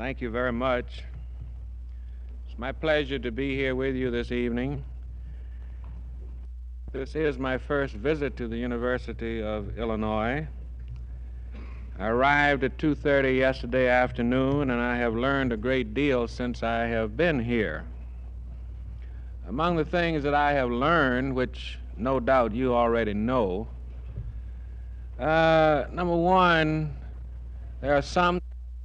Thank you very much. It's my pleasure to be here with you this evening. This is my first visit to the University of Illinois. I arrived at 2:30 yesterday afternoon, and I have learned a great deal since I have been here. Among the things that I have learned, which no doubt you already know, number one, there are some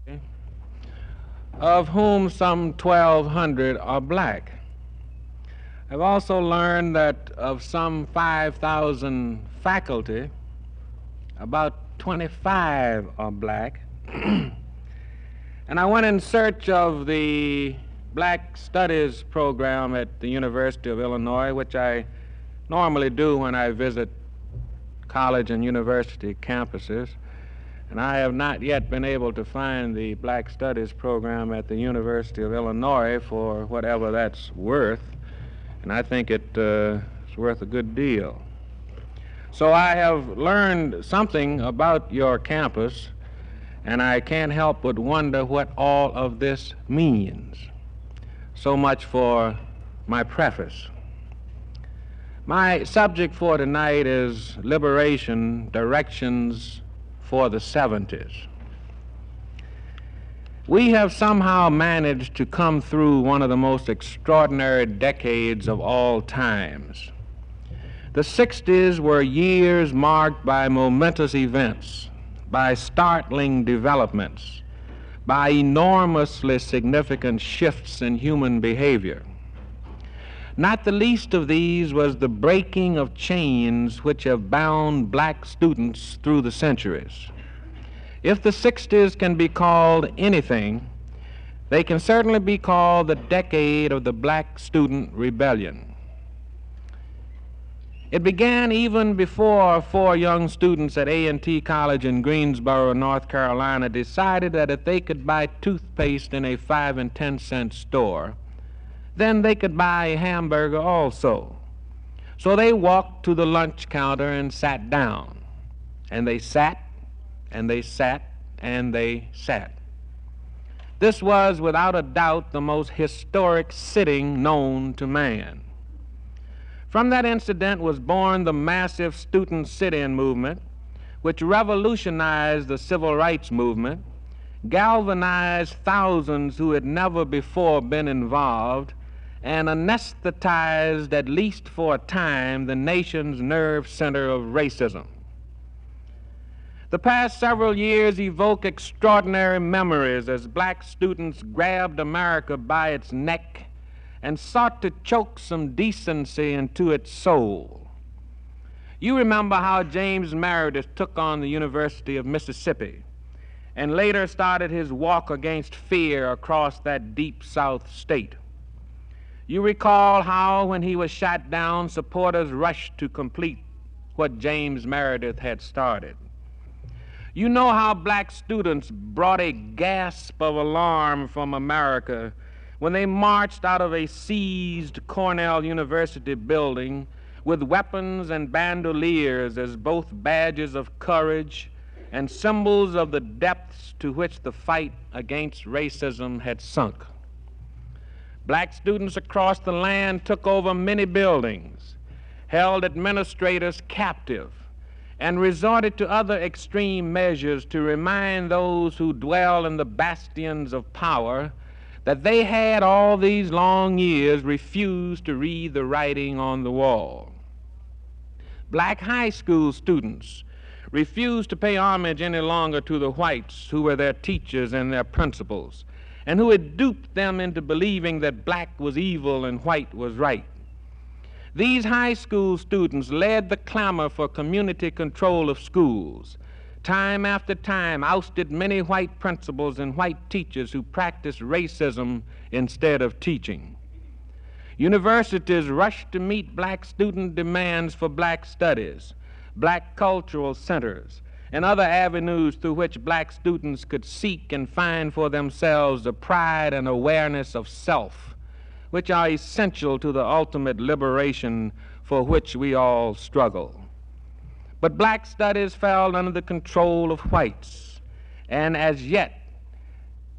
of whom some 1,200 are black. I've also learned that of some 5,000 faculty, about 25 are black. And I went in search of the Black Studies program at the University of Illinois, which I normally do when I visit college and university campuses. And I have not yet been able to find the Black Studies program at the University of Illinois for whatever that's worth. And I think it's worth a good deal. So I have learned something about your campus, and I can't help but wonder what all of this means. So much for my preface. My subject for tonight is Liberation Directions for the 70s. We have somehow managed to come through one of the most extraordinary decades of all times. The 60s were years marked by momentous events, by startling developments, by enormously significant shifts in human behavior. Not the least of these was the breaking of chains which have bound black students through the centuries. If the 60s can be called anything, they can certainly be called the decade of the black student rebellion. It began even before 4 young students at A&T College in Greensboro, North Carolina, decided that if they could buy toothpaste in a 5 and 10 cent store, then they could buy a hamburger also. So they walked to the lunch counter and sat down. And they sat, and they sat, and they sat. This was, without a doubt, the most historic sitting known to man. From that incident was born the massive student sit-in movement, which revolutionized the civil rights movement, galvanized thousands who had never before been involved, and anesthetized, at least for a time, the nation's nerve center of racism. The past several years evoke extraordinary memories as black students grabbed America by its neck and sought to choke some decency into its soul. You remember how James Meredith took on the University of Mississippi and later started his walk against fear across that deep South state. You recall how, when he was shot down, supporters rushed to complete what James Meredith had started. You know how black students brought a gasp of alarm from America when they marched out of a seized Cornell University building with weapons and bandoliers as both badges of courage and symbols of the depths to which the fight against racism had sunk. Black students across the land took over many buildings, held administrators captive, and resorted to other extreme measures to remind those who dwell in the bastions of power that they had all these long years refused to read the writing on the wall. Black high school students refused to pay homage any longer to the whites who were their teachers and their principals, and who had duped them into believing that black was evil and white was right. These high school students led the clamor for community control of schools. Time after time, ousted many white principals and white teachers who practiced racism instead of teaching. Universities rushed to meet black student demands for black studies, black cultural centers, and other avenues through which black students could seek and find for themselves the pride and awareness of self, which are essential to the ultimate liberation for which we all struggle. But black studies fell under the control of whites, and as yet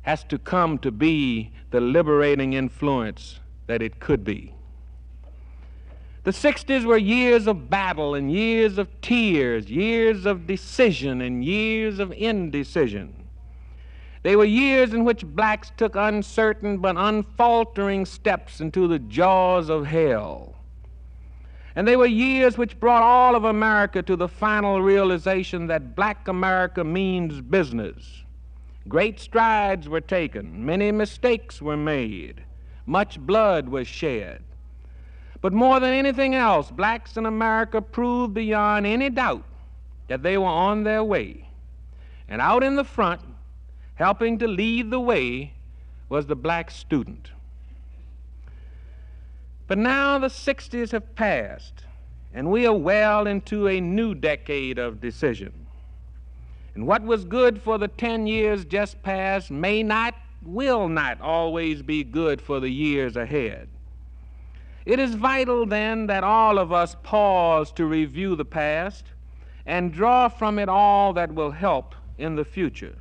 has to come to be the liberating influence that it could be. The 60s were years of battle and years of tears, years of decision and years of indecision. They were years in which blacks took uncertain but unfaltering steps into the jaws of hell. And they were years which brought all of America to the final realization that black America means business. Great strides were taken, many mistakes were made, much blood was shed. But more than anything else, blacks in America proved beyond any doubt that they were on their way. And out in the front, helping to lead the way, was the black student. But now the 60s have passed, and we are well into a new decade of decision. And what was good for the 10 years just past may not, will not always be good for the years ahead. It is vital then that all of us pause to review the past and draw from it all that will help in the future.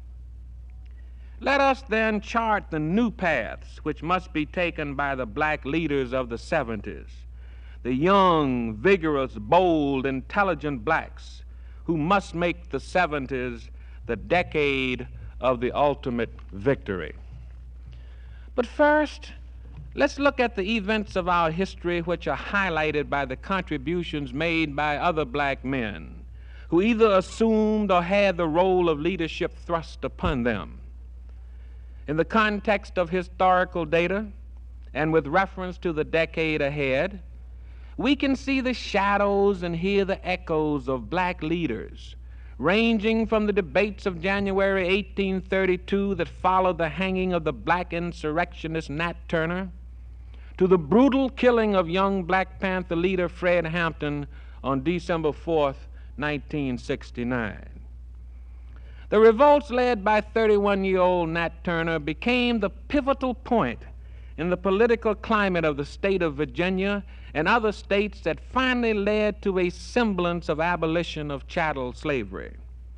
Let us then chart the new paths which must be taken by the black leaders of the 70s, the young, vigorous, bold, intelligent blacks who must make the 70s the decade of the ultimate victory. But first, let's look at the events of our history which are highlighted by the contributions made by other black men who either assumed or had the role of leadership thrust upon them. In the context of historical data, and with reference to the decade ahead, we can see the shadows and hear the echoes of black leaders, ranging from the debates of January 1832 that followed the hanging of the black insurrectionist Nat Turner, to the brutal killing of young Black Panther leader Fred Hampton on December 4th, 1969. The revolts led by 31-year-old Nat Turner became the pivotal point in the political climate of the state of Virginia and other states that finally led to a semblance of abolition of chattel slavery.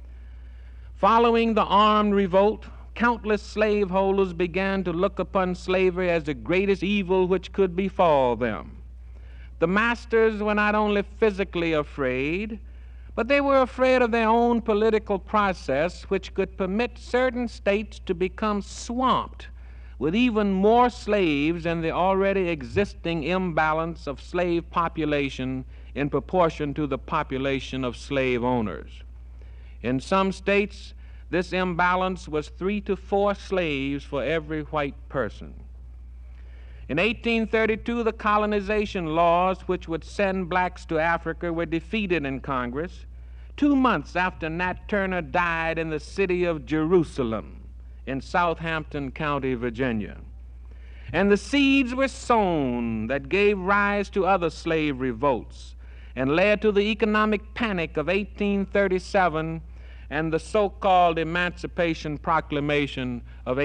Following the armed revolt, countless slaveholders began to look upon slavery as the greatest evil which could befall them. The masters were not only physically afraid, but they were afraid of their own political process, which could permit certain states to become swamped with even more slaves than the already existing imbalance of slave population in proportion to the population of slave owners. In some states, this imbalance was 3 to 4 slaves for every white person. In 1832, the colonization laws which would send blacks to Africa were defeated in Congress 2 months after Nat Turner died in the city of Jerusalem in Southampton County, Virginia. And the seeds were sown that gave rise to other slave revolts and led to the economic panic of 1837 and the so-called Emancipation Proclamation of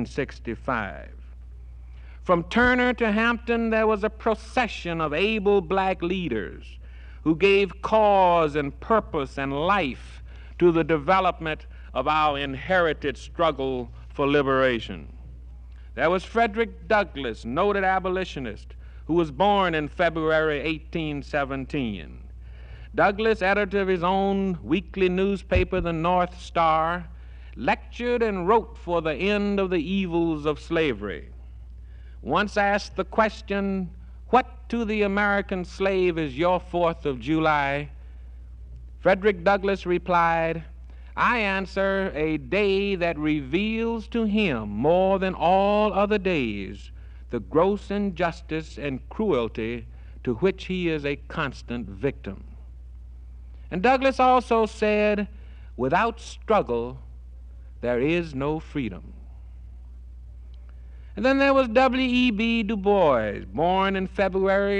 1865. From Turner to Hampton, there was a procession of able black leaders who gave cause and purpose and life to the development of our inherited struggle for liberation. There was Frederick Douglass, noted abolitionist, who was born in February 1817. Douglass, editor of his own weekly newspaper, the North Star, lectured and wrote for the end of the evils of slavery. Once asked the question, "What to the American slave is your 4th of July?" Frederick Douglass replied, "I answer, a day that reveals to him more than all other days the gross injustice and cruelty to which he is a constant victim." And Douglass also said, "Without struggle, there is no freedom." And then there was W.E.B. Du Bois, born in February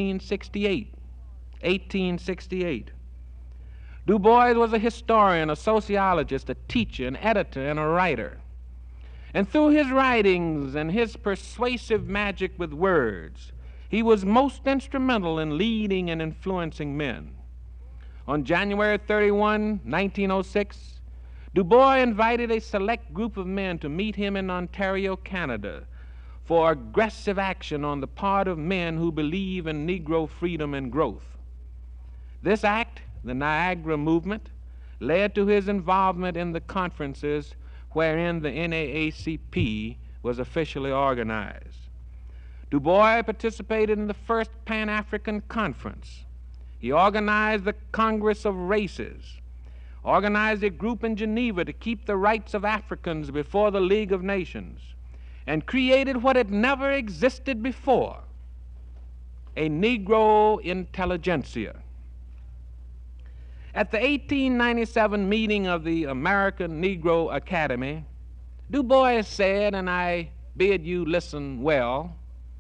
1868. Du Bois was a historian, a sociologist, a teacher, an editor, and a writer. And through his writings and his persuasive magic with words, he was most instrumental in leading and influencing men. On January 31, 1906, Du Bois invited a select group of men to meet him in Ontario, Canada, for aggressive action on the part of men who believe in Negro freedom and growth. This act, the Niagara Movement, led to his involvement in the conferences wherein the NAACP was officially organized. Du Bois participated in the first Pan-African Conference. He organized the Congress of Races, organized a group in Geneva to keep the rights of Africans before the League of Nations, and created what had never existed before, a Negro intelligentsia. At the 1897 meeting of the American Negro Academy, Du Bois said, and I bid you listen well,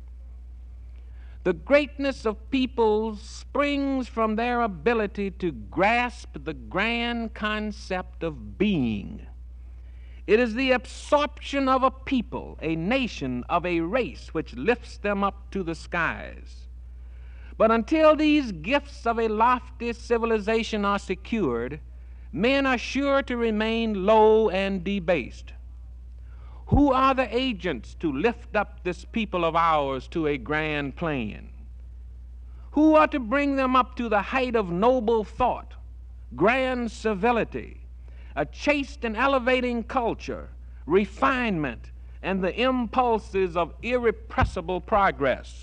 "The greatness of peoples springs from their ability to grasp the grand concept of being. It is the absorption of a people, a nation, of a race which lifts them up to the skies. But until these gifts of a lofty civilization are secured, men are sure to remain low and debased. Who are the agents to lift up this people of ours to a grand plane? Who are to bring them up to the height of noble thought, grand civility, a chaste and elevating culture, refinement, and the impulses of irrepressible progress?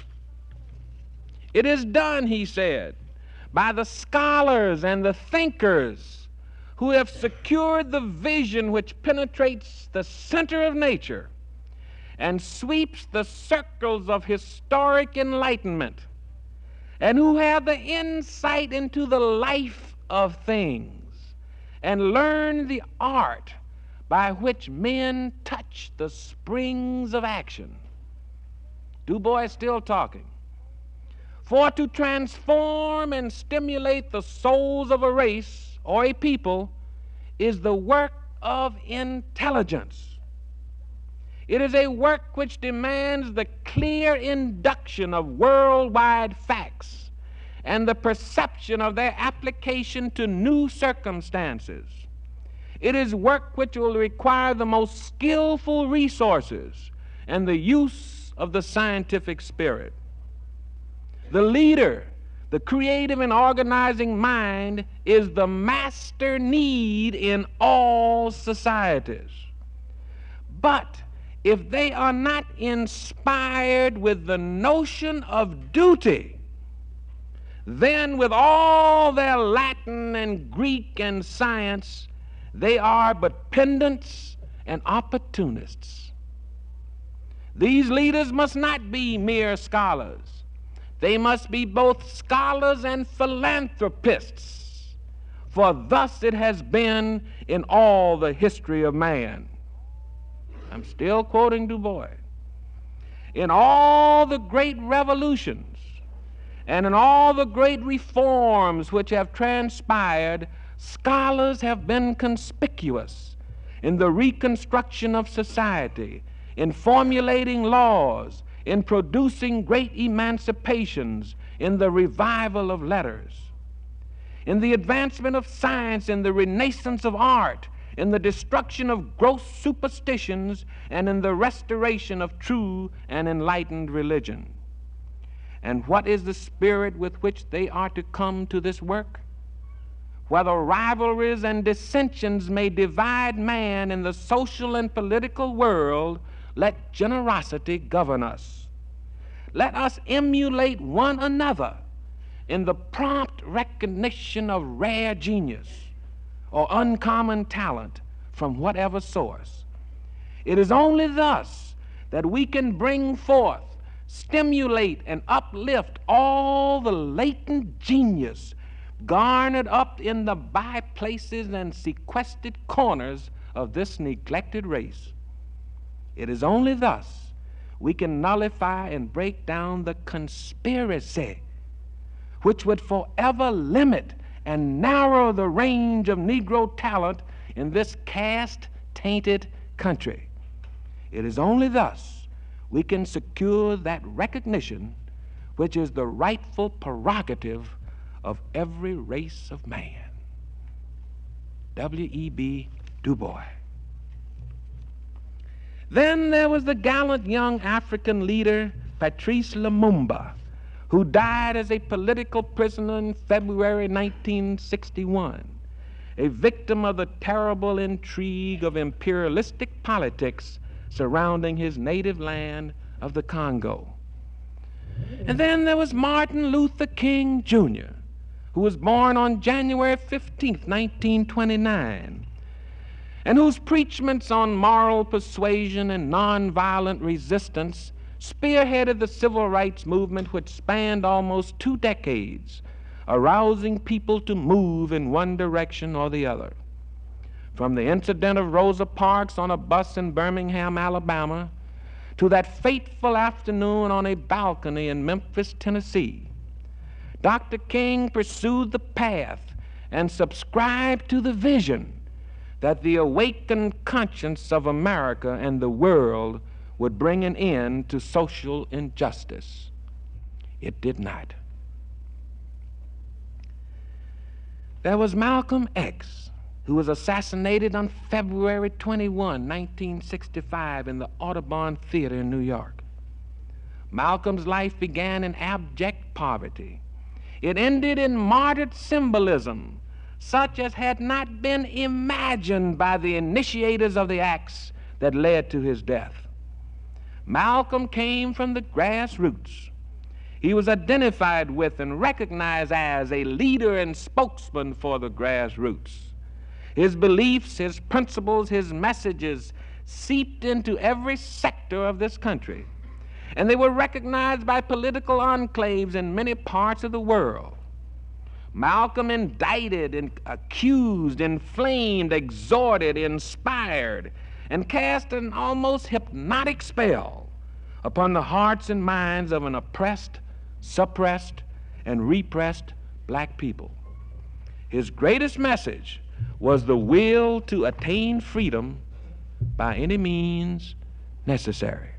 It is done," he said, "by the scholars and the thinkers who have secured the vision which penetrates the center of nature and sweeps the circles of historic enlightenment, and who have the insight into the life of things and learn the art by which men touch the springs of action." Du Bois is still talking. "For to transform and stimulate the souls of a race or a people is the work of intelligence. It is a work which demands the clear induction of worldwide facts and the perception of their application to new circumstances. It is work which will require the most skillful resources and the use of the scientific spirit. The leader, the creative and organizing mind, is the master need in all societies. But if they are not inspired with the notion of duty, then with all their Latin and Greek and science, they are but pedants and opportunists. These leaders must not be mere scholars. They must be both scholars and philanthropists, for thus it has been in all the history of man." I'm still quoting Du Bois. "In all the great revolutions and in all the great reforms which have transpired, scholars have been conspicuous in the reconstruction of society, in formulating laws, in producing great emancipations, in the revival of letters, in the advancement of science, in the renaissance of art, in the destruction of gross superstitions, and in the restoration of true and enlightened religion. And what is the spirit with which they are to come to this work? Whether rivalries and dissensions may divide man in the social and political world, let generosity govern us. Let us emulate one another in the prompt recognition of rare genius or uncommon talent from whatever source. It is only thus that we can bring forth, stimulate, and uplift all the latent genius garnered up in the by places and sequestered corners of this neglected race. It is only thus we can nullify and break down the conspiracy which would forever limit and narrow the range of Negro talent in this caste-tainted country. It is only thus we can secure that recognition which is the rightful prerogative of every race of man." W.E.B. Du Bois. Then there was the gallant young African leader, Patrice Lumumba, who died as a political prisoner in February 1961, a victim of the terrible intrigue of imperialistic politics surrounding his native land of the Congo. And then there was Martin Luther King Jr., who was born on January 15, 1929, and whose preachments on moral persuasion and nonviolent resistance spearheaded the civil rights movement, which spanned almost 2 decades, arousing people to move in one direction or the other. From the incident of Rosa Parks on a bus in Birmingham, Alabama, to that fateful afternoon on a balcony in Memphis, Tennessee, Dr. King pursued the path and subscribed to the vision that the awakened conscience of America and the world would bring an end to social injustice. It did not. There was Malcolm X, who was assassinated on February 21, 1965, in the Audubon Theater in New York. Malcolm's life began in abject poverty. It ended in martyred symbolism, such as had not been imagined by the initiators of the acts that led to his death. Malcolm came from the grassroots. He was identified with and recognized as a leader and spokesman for the grassroots. His beliefs, his principles, his messages seeped into every sector of this country, and they were recognized by political enclaves in many parts of the world. Malcolm indicted and accused, inflamed, exhorted, inspired, and cast an almost hypnotic spell upon the hearts and minds of an oppressed, suppressed, and repressed black people. His greatest message was the will to attain freedom by any means necessary.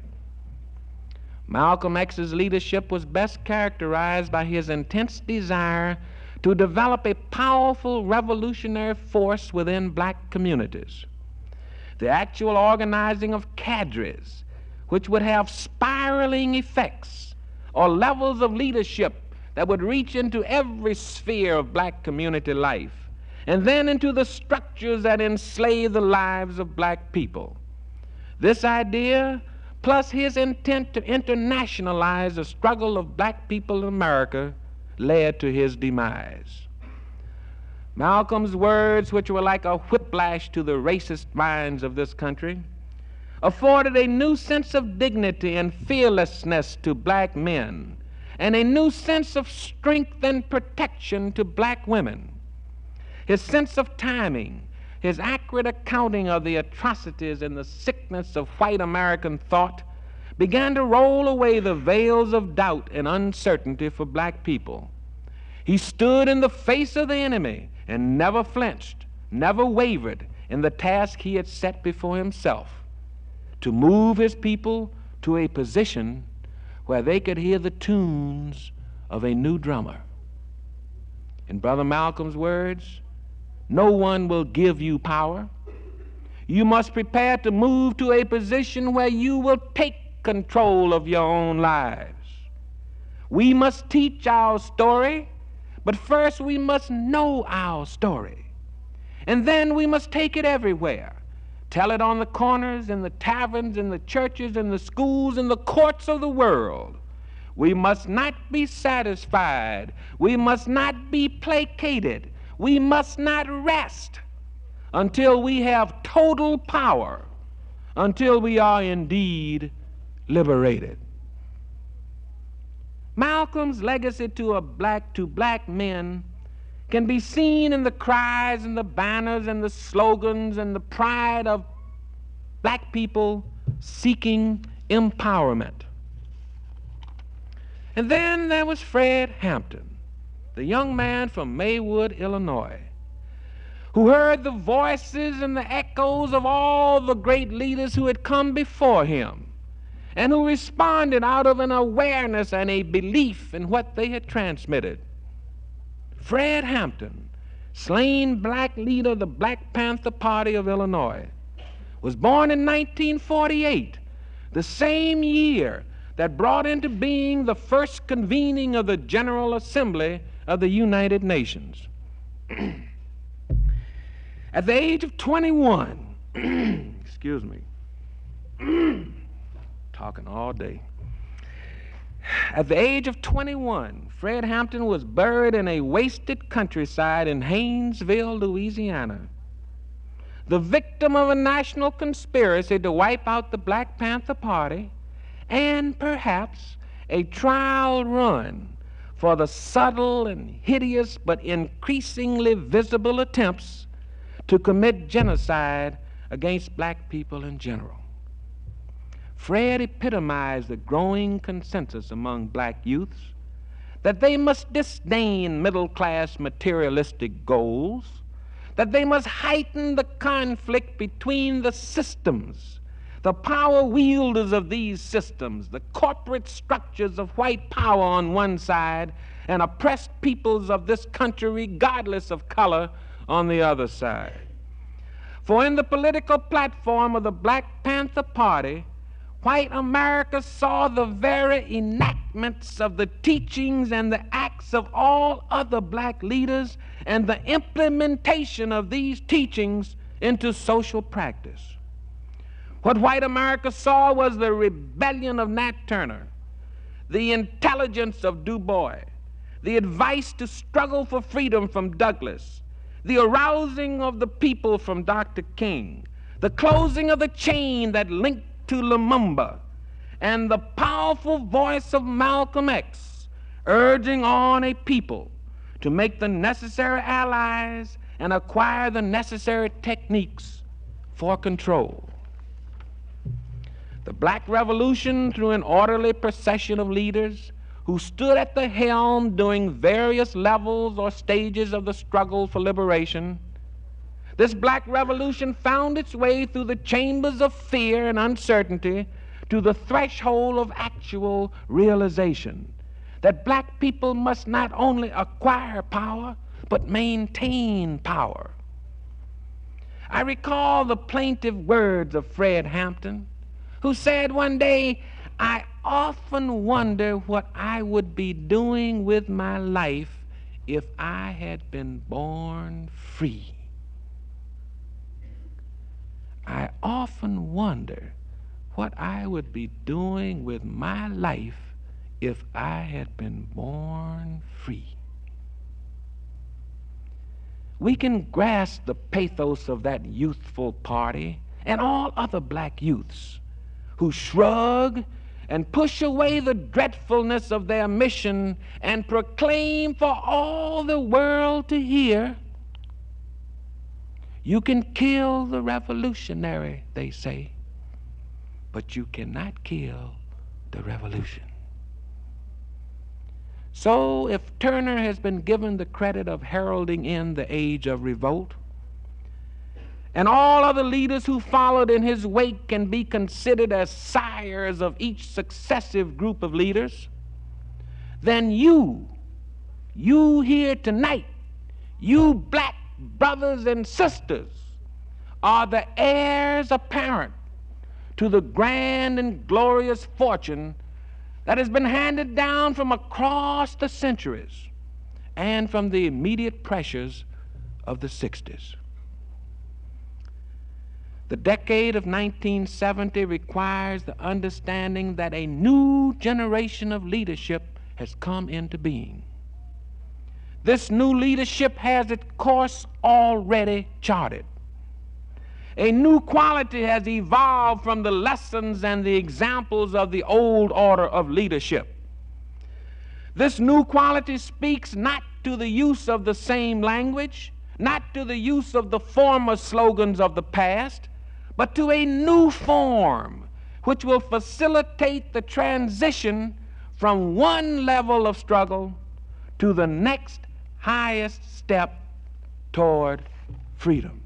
Malcolm X's leadership was best characterized by his intense desire to develop a powerful revolutionary force within black communities. The actual organizing of cadres, which would have spiraling effects, or levels of leadership that would reach into every sphere of black community life, and then into the structures that enslave the lives of black people. This idea, plus his intent to internationalize the struggle of black people in America, led to his demise. Malcolm's words, which were like a whiplash to the racist minds of this country, afforded a new sense of dignity and fearlessness to black men, and a new sense of strength and protection to black women. His sense of timing, his accurate accounting of the atrocities and the sickness of white American thought began to roll away the veils of doubt and uncertainty for black people. He stood in the face of the enemy and never flinched, never wavered in the task he had set before himself, to move his people to a position where they could hear the tunes of a new drummer. In Brother Malcolm's words, no one will give you power. You must prepare to move to a position where you will take control of your own lives. We must teach our story, but first we must know our story. And then we must take it everywhere. Tell it on the corners, in the taverns, in the churches, in the schools, in the courts of the world. We must not be satisfied. We must not be placated. We must not rest until we have total power, until we are indeed liberated. Malcolm's legacy to black men can be seen in the cries and the banners and the slogans and the pride of black people seeking empowerment. And then there was Fred Hampton, the young man from Maywood, Illinois, who heard the voices and the echoes of all the great leaders who had come before him, and who responded out of an awareness and a belief in what they had transmitted. Fred Hampton slain black leader of the Black Panther Party of Illinois, was born in 1948, the same year that brought into being the first convening of the General Assembly of the United Nations. At the age of 21, excuse me, talking all day. At the age of 21, Fred Hampton was buried in a wasted countryside in Haynesville, Louisiana, the victim of a national conspiracy to wipe out the Black Panther Party, and perhaps a trial run for the subtle and hideous but increasingly visible attempts to commit genocide against black people in general. Fred epitomized the growing consensus among black youths that they must disdain middle-class materialistic goals, that they must heighten the conflict between the systems, the power wielders of these systems, the corporate structures of white power on one side, and oppressed peoples of this country regardless of color on the other side. For in the political platform of the Black Panther Party, white America saw the very enactments of the teachings and the acts of all other black leaders and the implementation of these teachings into social practice. What white America saw was the rebellion of Nat Turner, the intelligence of Du Bois, the advice to struggle for freedom from Douglass, the arousing of the people from Dr. King, the closing of the chain that linked to Lumumba, and the powerful voice of Malcolm X urging on a people to make the necessary allies and acquire the necessary techniques for control. The Black Revolution, through an orderly procession of leaders who stood at the helm during various levels or stages of the struggle for liberation, this Black Revolution found its way through the chambers of fear and uncertainty to the threshold of actual realization that black people must not only acquire power, but maintain power. I recall the plaintive words of Fred Hampton, who said one day, "I often wonder what I would be doing with my life if I had been born free." I often wonder what I would be doing with my life if I had been born free. We can grasp the pathos of that youthful party and all other black youths who shrug and push away the dreadfulness of their mission and proclaim for all the world to hear, "You can kill the revolutionary," they say, "but you cannot kill the revolution." So if Turner has been given the credit of heralding in the age of revolt, and all other leaders who followed in his wake can be considered as sires of each successive group of leaders, then you here tonight, you black brothers and sisters, are the heirs apparent to the grand and glorious fortune that has been handed down from across the centuries and from the immediate pressures of the 60s. The decade of 1970 requires the understanding that a new generation of leadership has come into being. This new leadership has its course already charted. A new quality has evolved from the lessons and the examples of the old order of leadership. This new quality speaks not to the use of the same language, not to the use of the former slogans of the past, but to a new form which will facilitate the transition from one level of struggle to the next highest step toward freedom.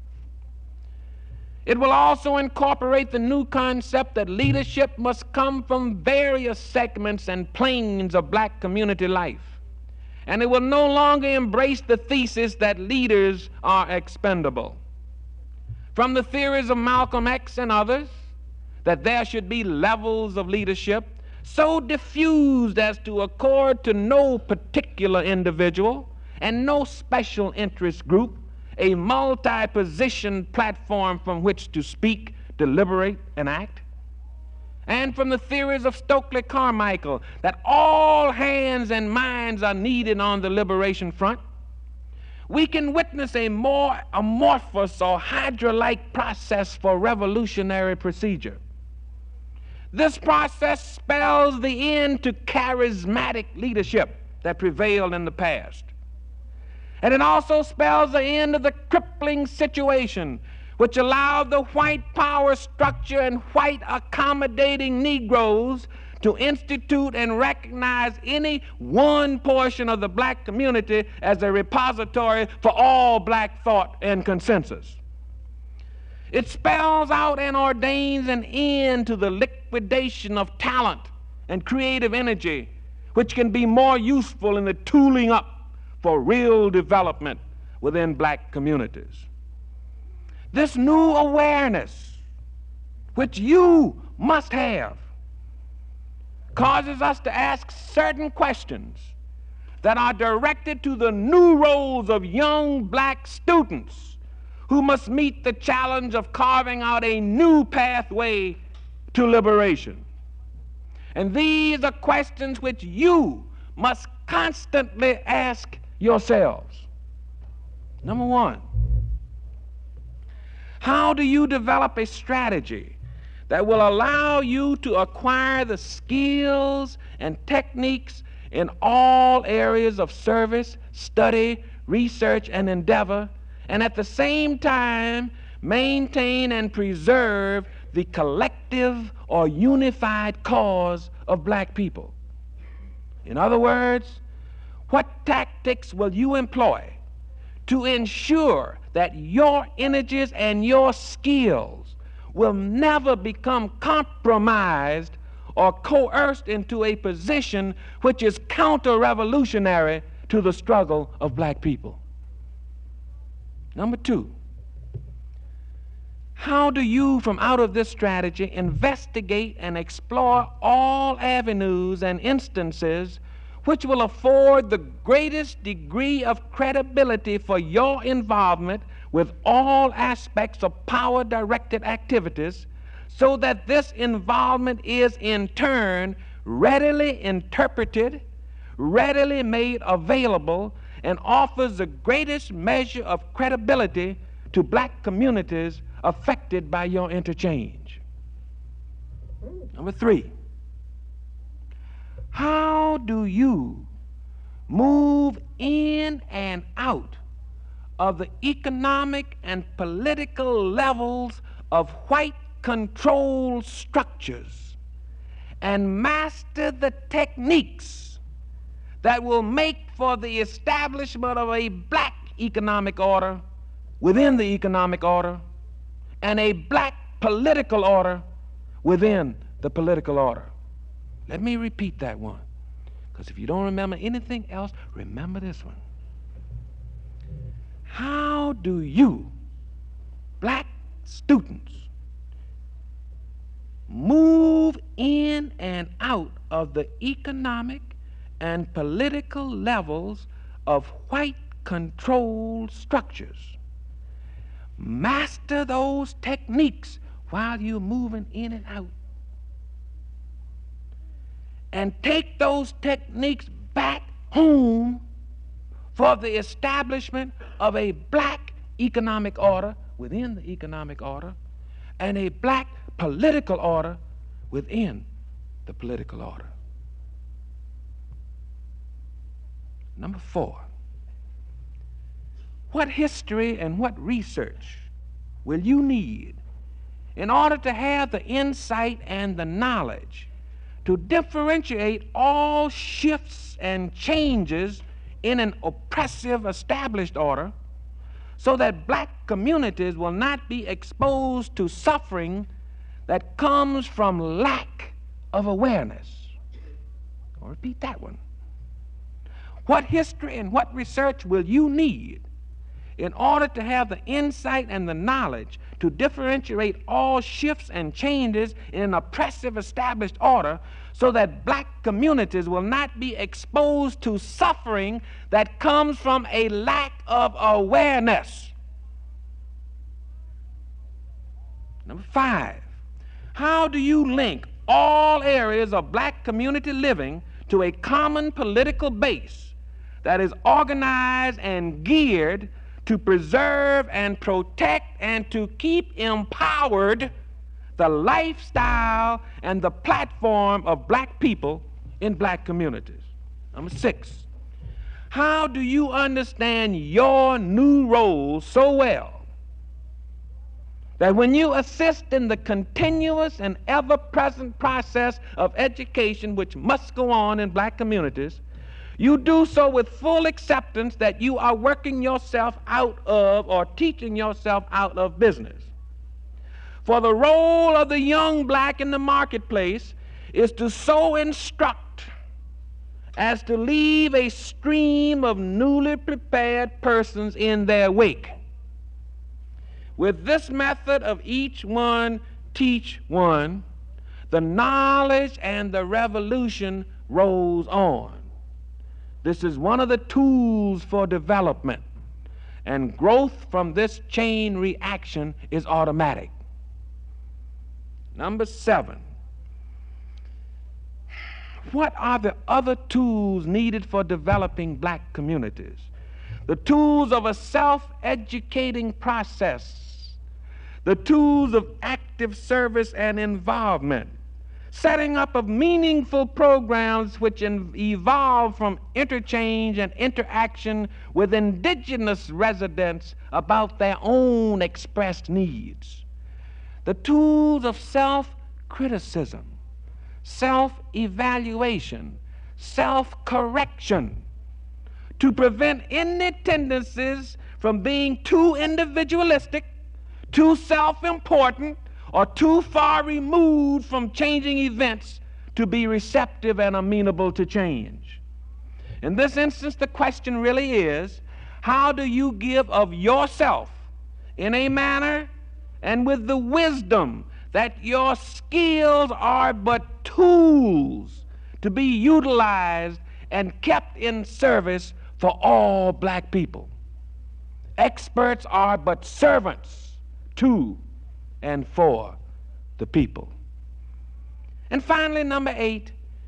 It will also incorporate the new concept that leadership must come from various segments and planes of black community life, and it will no longer embrace the thesis that leaders are expendable. From the theories of Malcolm X and others, that there should be levels of leadership so diffused as to accord to no particular individual and no special interest group a multi-positioned platform from which to speak, deliberate, and act. And from the theories of Stokely Carmichael, that all hands and minds are needed on the liberation front, we can witness a more amorphous or Hydra-like process for revolutionary procedure. This process spells the end to charismatic leadership that prevailed in the past. And it also spells the end of the crippling situation which allowed the white power structure and white accommodating Negroes to institute and recognize any one portion of the black community as a repository for all black thought and consensus. It spells out and ordains an end to the liquidation of talent and creative energy, which can be more useful in the tooling up for real development within black communities. This new awareness, which you must have, causes us to ask certain questions that are directed to the new roles of young black students who must meet the challenge of carving out a new pathway to liberation. And these are questions which you must constantly ask yourselves. Number one, how do you develop a strategy that will allow you to acquire the skills and techniques in all areas of service, study, research, and endeavor, and at the same time maintain and preserve the collective or unified cause of black people? In other words, what tactics will you employ to ensure that your energies and your skills will never become compromised or coerced into a position which is counter-revolutionary to the struggle of black people? Number two, how do you, from out of this strategy, investigate and explore all avenues and instances which will afford the greatest degree of credibility for your involvement with all aspects of power-directed activities, so that this involvement is in turn readily interpreted, readily made available, and offers the greatest measure of credibility to black communities affected by your interchange? Number three, how do you move in and out of the economic and political levels of white control structures and master the techniques that will make for the establishment of a black economic order within the economic order and a black political order within the political order? Let me repeat that one, because if you don't remember anything else, remember this one. How do you, black students, move in and out of the economic and political levels of white control structures? Master those techniques while you're moving in and out, and take those techniques back home for the establishment of a black economic order within the economic order and a black political order within the political order. Number four, what history and what research will you need in order to have the insight and the knowledge to differentiate all shifts and changes in an oppressive established order, so that black communities will not be exposed to suffering that comes from lack of awareness? I'll repeat that one. What history and what research will you need in order to have the insight and the knowledge to differentiate all shifts and changes in an oppressive established order so that black communities will not be exposed to suffering that comes from a lack of awareness? Number 5, how do you link all areas of black community living to a common political base that is organized and geared to preserve and protect and to keep empowered the lifestyle and the platform of black people in black communities? Number 6, how do you understand your new role so well that when you assist in the continuous and ever-present process of education which must go on in black communities, you do so with full acceptance that you are working yourself out of or teaching yourself out of business? For the role of the young black in the marketplace is to so instruct as to leave a stream of newly prepared persons in their wake. With this method of each one teach one, the knowledge and the revolution rolls on. This is one of the tools for development, and growth from this chain reaction is automatic. Number 7, what are the other tools needed for developing black communities? The tools of a self-educating process, the tools of active service and involvement, setting up of meaningful programs which evolve from interchange and interaction with indigenous residents about their own expressed needs, the tools of self-criticism, self-evaluation, self-correction, to prevent any tendencies from being too individualistic, too self-important, or too far removed from changing events to be receptive and amenable to change. In this instance, the question really is, how do you give of yourself in a manner and with the wisdom that your skills are but tools to be utilized and kept in service for all black people? Experts are but servants to and for the people. And finally, number 8,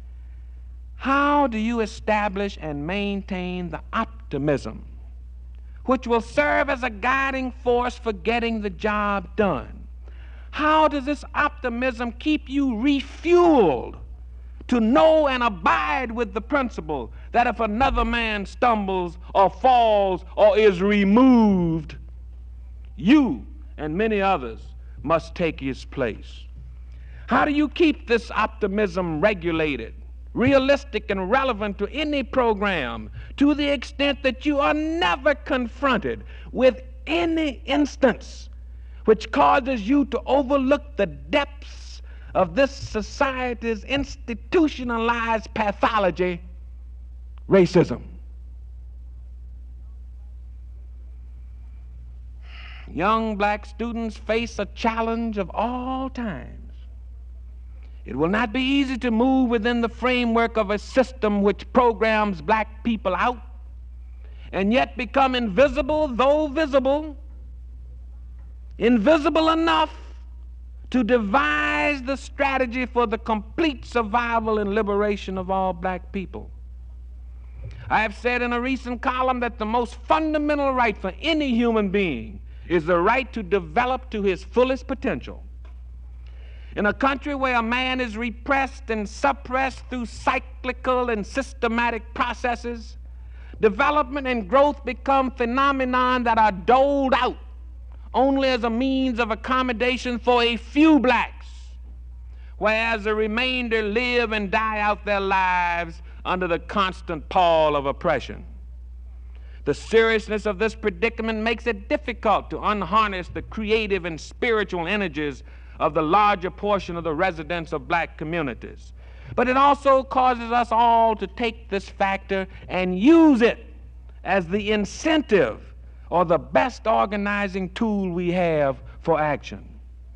how do you establish and maintain the optimism which will serve as a guiding force for getting the job done? How does this optimism keep you refueled to know and abide with the principle that if another man stumbles or falls or is removed, you and many others must take his place? How do you keep this optimism regulated, realistic, and relevant to any program to the extent that you are never confronted with any instance which causes you to overlook the depths of this society's institutionalized pathology, racism? Young black students face a challenge of all times. It will not be easy to move within the framework of a system which programs black people out and yet become invisible, though visible, invisible enough to devise the strategy for the complete survival and liberation of all black people. I have said in a recent column that the most fundamental right for any human being is the right to develop to his fullest potential. In a country where a man is repressed and suppressed through cyclical and systematic processes, development and growth become phenomena that are doled out only as a means of accommodation for a few blacks, whereas the remainder live and die out their lives under the constant pall of oppression. The seriousness of this predicament makes it difficult to unharness the creative and spiritual energies of the larger portion of the residents of black communities. But it also causes us all to take this factor and use it as the incentive or the best organizing tool we have for action.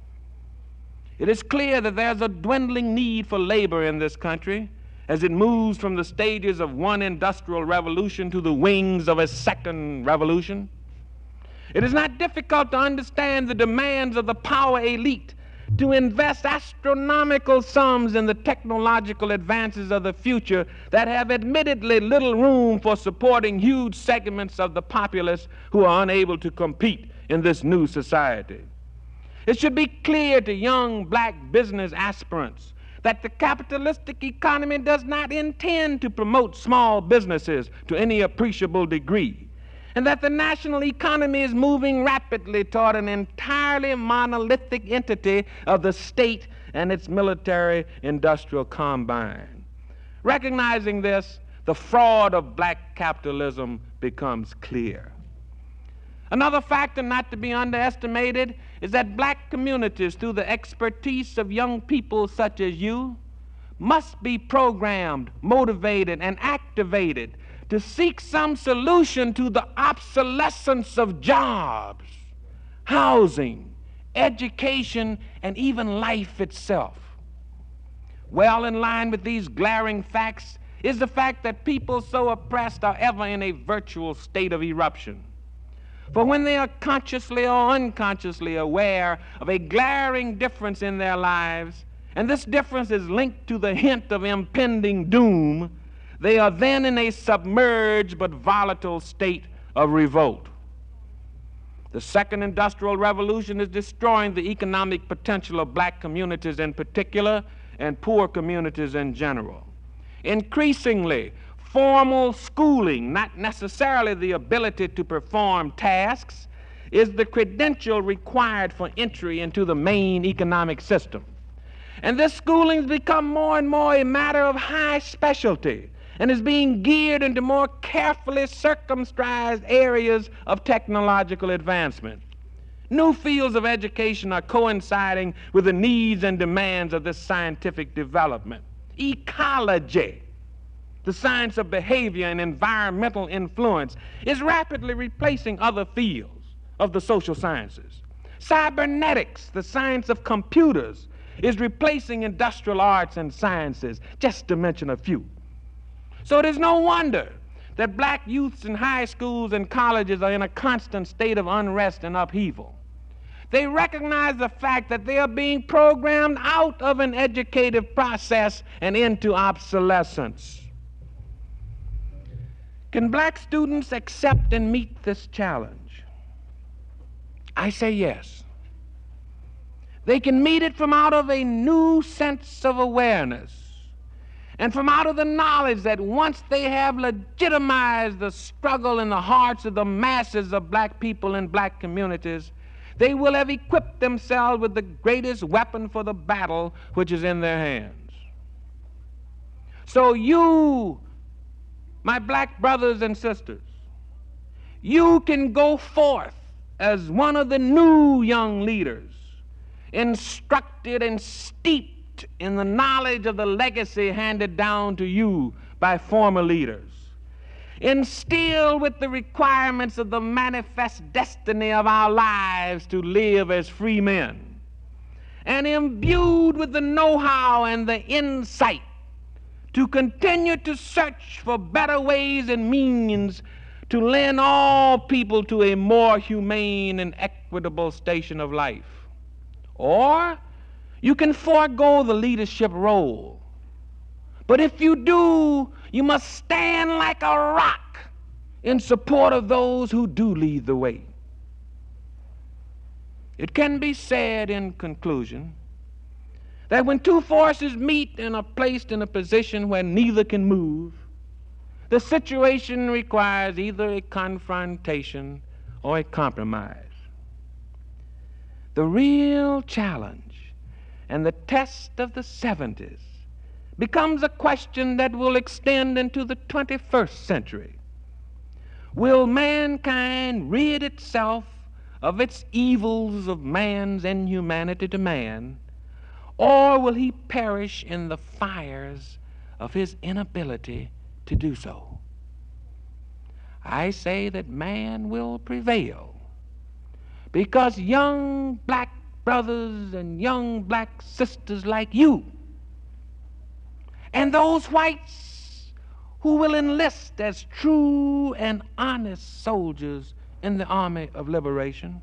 It is clear that there's a dwindling need for labor in this country as it moves from the stages of one industrial revolution to the wings of a second revolution. It is not difficult to understand the demands of the power elite to invest astronomical sums in the technological advances of the future that have admittedly little room for supporting huge segments of the populace who are unable to compete in this new society. It should be clear to young black business aspirants that the capitalistic economy does not intend to promote small businesses to any appreciable degree, and that the national economy is moving rapidly toward an entirely monolithic entity of the state and its military-industrial combine. Recognizing this, the fraud of black capitalism becomes clear. Another factor not to be underestimated is that black communities, through the expertise of young people such as you, must be programmed, motivated, and activated to seek some solution to the obsolescence of jobs, housing, education, and even life itself. Well in line with these glaring facts is the fact that people so oppressed are ever in a virtual state of eruption. For when they are consciously or unconsciously aware of a glaring difference in their lives, and this difference is linked to the hint of impending doom, they are then in a submerged but volatile state of revolt. The second industrial revolution is destroying the economic potential of black communities in particular and poor communities in general. Increasingly, formal schooling, not necessarily the ability to perform tasks, is the credential required for entry into the main economic system. And this schooling has become more and more a matter of high specialty and is being geared into more carefully circumscribed areas of technological advancement. New fields of education are coinciding with the needs and demands of this scientific development. Ecology, the science of behavior and environmental influence, is rapidly replacing other fields of the social sciences. Cybernetics, the science of computers, is replacing industrial arts and sciences, just to mention a few. So it is no wonder that black youths in high schools and colleges are in a constant state of unrest and upheaval. They recognize the fact that they are being programmed out of an educative process and into obsolescence. Can black students accept and meet this challenge? I say yes. They can meet it from out of a new sense of awareness and from out of the knowledge that once they have legitimized the struggle in the hearts of the masses of black people in black communities, they will have equipped themselves with the greatest weapon for the battle which is in their hands. So you, my black brothers and sisters, you can go forth as one of the new young leaders, instructed and steeped in the knowledge of the legacy handed down to you by former leaders, instilled with the requirements of the manifest destiny of our lives to live as free men, and imbued with the know-how and the insight to continue to search for better ways and means to lend all people to a more humane and equitable station of life. Or you can forego the leadership role. But if you do, you must stand like a rock in support of those who do lead the way. It can be said in conclusion that when two forces meet and are placed in a position where neither can move, the situation requires either a confrontation or a compromise. The real challenge and the test of the 70s becomes a question that will extend into the 21st century. Will mankind rid itself of its evils of man's inhumanity to man, or will he perish in the fires of his inability to do so? I say that man will prevail, because young black brothers and young black sisters like you and those whites who will enlist as true and honest soldiers in the Army of Liberation,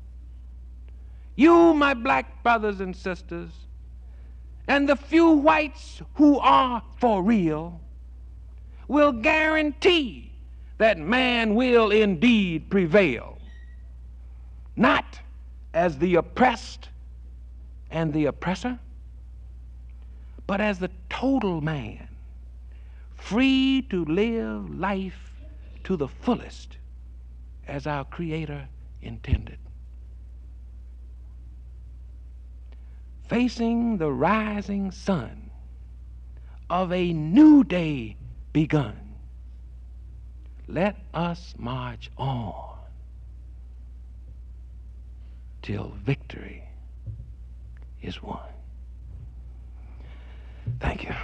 you, my black brothers and sisters, and the few whites who are for real, will guarantee that man will indeed prevail, not as the oppressed and the oppressor, but as the total man, free to live life to the fullest as our Creator intended. Facing the rising sun of a new day begun, let us march on till victory is won. Thank you.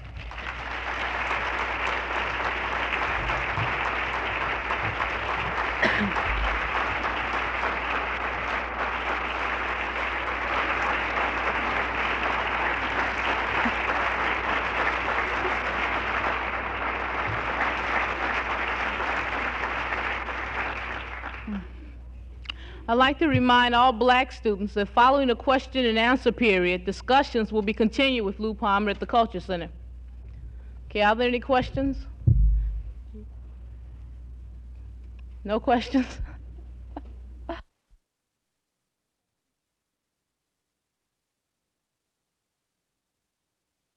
I'd like to remind all black students that following the question and answer period, discussions will be continued with Lou Palmer at the Culture Center. Okay, are there any questions? No questions?